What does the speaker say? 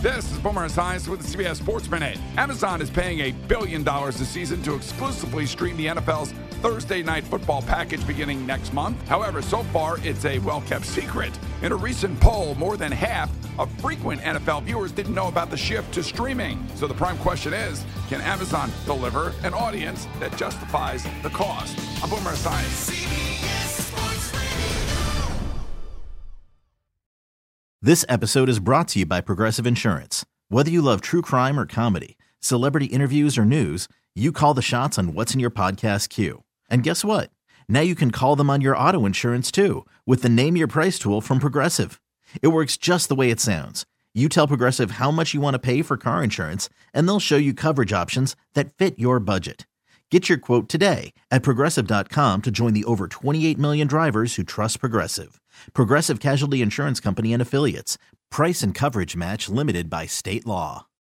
This is Boomer Esiason with the CBS Sports Minute. Amazon is paying $1 billion this season to exclusively stream the NFL's Thursday Night Football package beginning next month. However, so far, it's a well-kept secret. In a recent poll, more than half of frequent NFL viewers didn't know about the shift to streaming. So the prime question is, can Amazon deliver an audience that justifies the cost? I'm Boomer Esiason. This episode is brought to you by Progressive Insurance. Whether you love true crime or comedy, celebrity interviews or news, you call the shots on what's in your podcast queue. And guess what? Now you can call them on your auto insurance too with the Name Your Price tool from Progressive. It works just the way it sounds. You tell Progressive how much you want to pay for car insurance, and they'll show you coverage options that fit your budget. Get your quote today at Progressive.com to join the over 28 million drivers who trust Progressive. Progressive Casualty Insurance Company and Affiliates. Price and coverage match limited by state law.